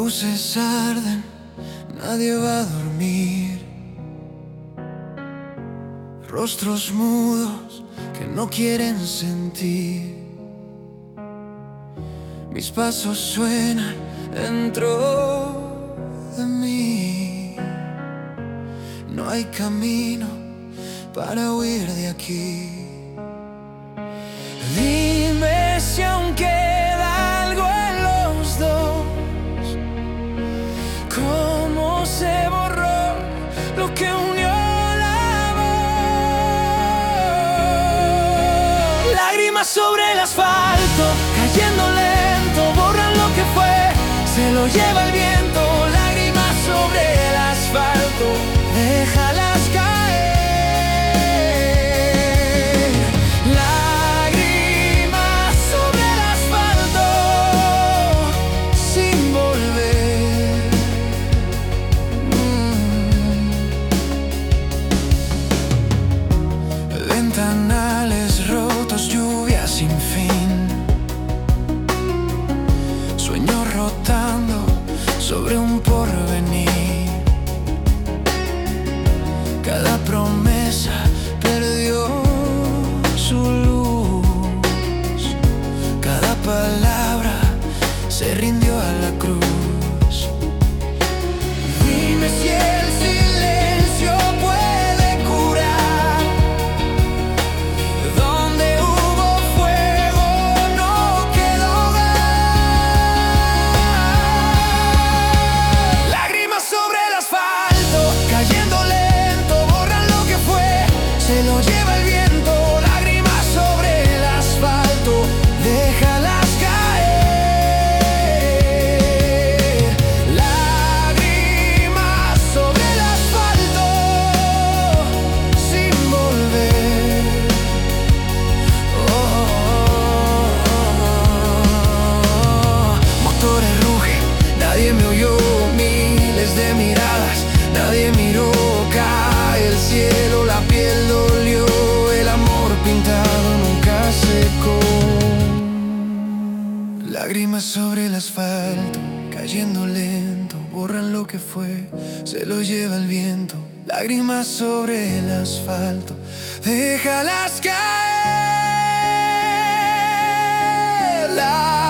luces arden, nadie va a dormir. Rostros mudos que no quieren sentir. Mis pasos suenan dentro de mí. No hay camino para huir de aquí. Dime si aún queda algo en los dos. ¿Cómo se borró lo que unió la voz? Lágrimas sobre el asfalto, cayendo lento, borran lo que fue, se lo lleva el viento. Lágrimas sobre el asfalto, déjalas caer. Lágrimas sobre el asfalto, sin volver. Ventanales rotos, lluvia sin fin. Sueños rotando sobre un porvenir. Cada promesa perdió su luz. Cada palabra se rindió a la cruz. Dime si el silencio puede curar. Donde hubo fuego no quedó hogar. Lágrimas sobre el asfalto, cayendo lento, borran lo que fue, se lo lleva el viento. Lágrimas sobre el asfalto, déjalas caer. Lágrimas sobre el asfalto, sin volver. Motores rugen, nadie me oyó, miles de miradas, nadie miró. Cae el cielo, la piel dolió, el amor pintado nunca secó. Lágrimas sobre el asfalto, cayendo lento, borran lo que fue, se lo lleva el viento. Lágrimas sobre el asfalto, déjalas caer.